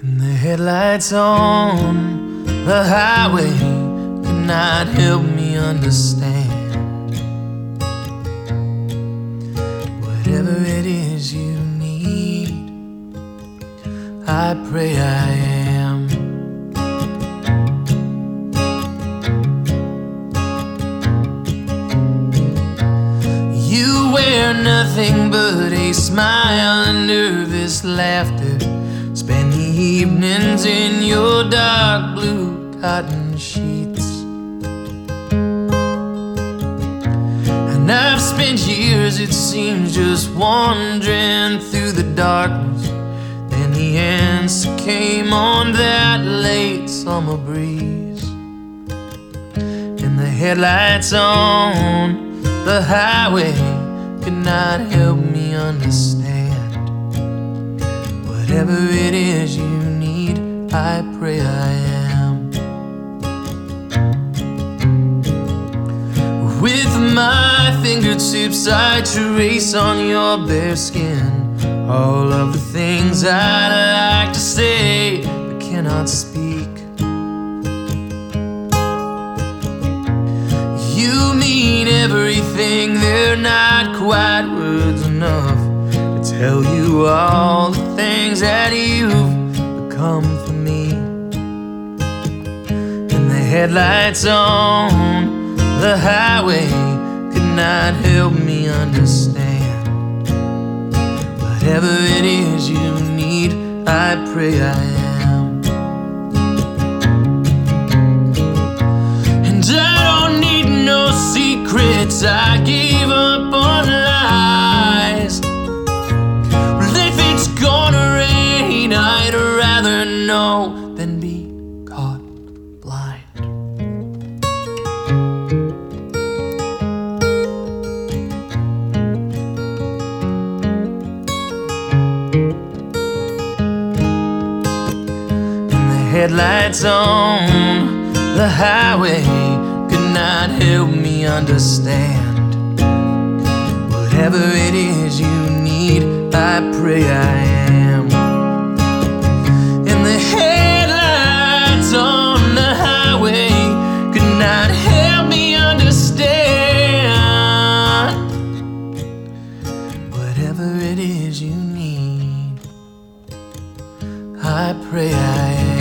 And the headlights on the highway could not help me understand. Whatever it is you need, I pray I am. You wear nothing but a smile and nervous laughter. Spend the evenings in your dark blue cotton sheets. And I've spent years, it seems, just wandering through the darkness. Then the answer came on that late summer breeze. And the headlights on the highway could not help me understand. Whatever it is you need, I pray I am. With my fingertips I trace on your bare skin all of the things I'd like to say but cannot speak. You mean everything, they're not quite words enough to tell you all the things that you've become for me. And the headlights on the highway could not help me understand. Whatever it is you need, I pray I am. And I don't need no secrets, I gave up on lies. Well, if it's gonna rain, I'd rather know than be caught blind. Headlights on the highway could not help me understand. Whatever it is you need, I pray I am. And the headlights on the highway could not help me understand. Whatever it is you need, I pray I am.